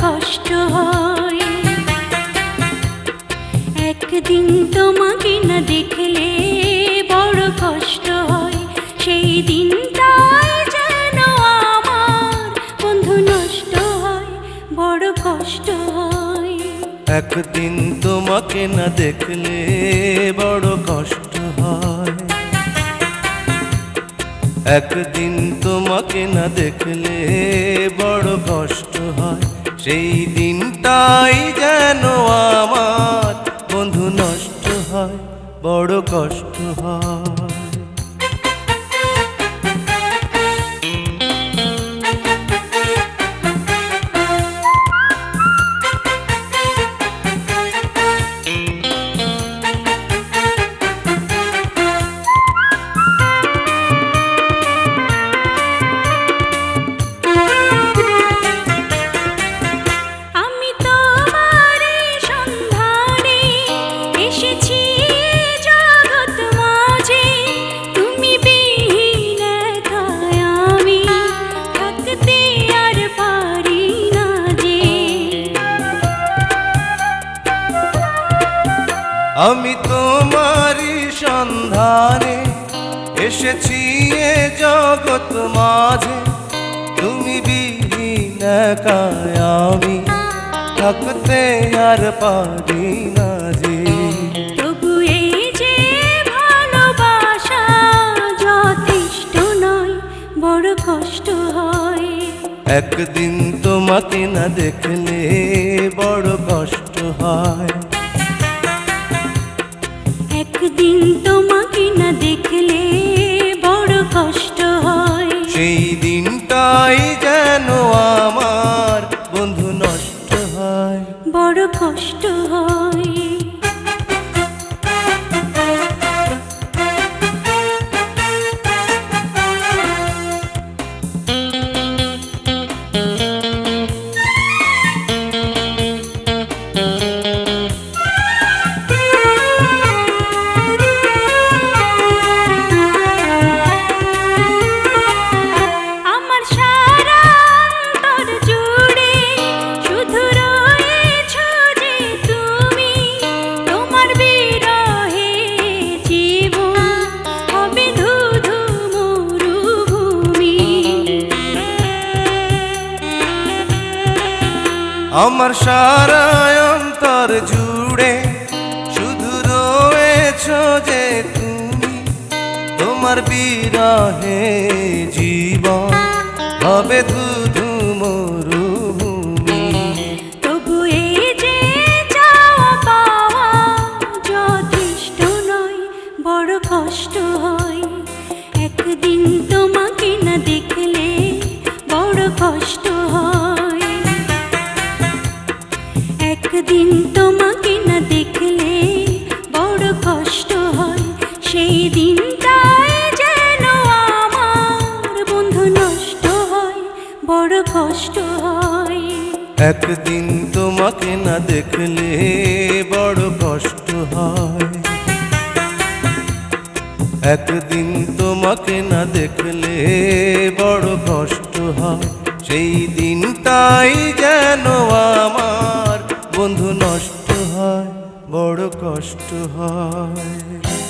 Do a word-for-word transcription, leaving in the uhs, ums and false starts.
কষ্ট হয়। একদিন তোমাকে না দেখলে বড় কষ্ট হয়, সেই দিনটাই যেন আমার বন্ধু নষ্ট হয়, বড় কষ্ট হয়। একদিন তোমাকে না দেখলে বড় কষ্ট হয়, একদিন তোমাকে না দেখলে বড় কষ্ট হয়, সেই দিনটাই যেন আমার বন্ধু নষ্ট হয়, বড় কষ্ট হয়। আমি তোমারই সন্ধানে এসেছি এ জগৎ মাঝে, তুমি বিহীন একাই আমি থাকতে আর পারি না যে। তবু এই যে ভালোবাসা যথেষ্ট নয়, বড় কষ্ট হয়। একদিন তোমাকে না দেখলে বড় কষ্ট হয়, একদিন তোমাকে না দেখলে বড় কষ্ট হয়, সেই দিনটাই যেন আমার বন্ধু নষ্ট হয়, বড় কষ্ট হয়। আমার সারা অন্তর জুড়ে শুধু রয়েছ যে তুমি, তোমার বিরহে জীবন হবে ধুধু মরুভূমি। তবু এই যে চাওয়া পাওয়া যথেষ্ট নয়, বড় কষ্ট হয়। একদিন তোমাকে না দেখলে বড় কষ্ট হয়, একদিন তোমাকে না দেখলে বড় কষ্ট হয়, সেই দিনটাই যেন আমার বন্ধু নষ্ট হয়, বড় কষ্ট হয়। একদিন তোমাকে না দেখলে বড় কষ্ট হয়, একদিন তোমাকে না দেখলে বড় কষ্ট হয়, সেই দিনটাই যেন আমার বন্ধু নষ্ট হয়, বড় কষ্ট হয়।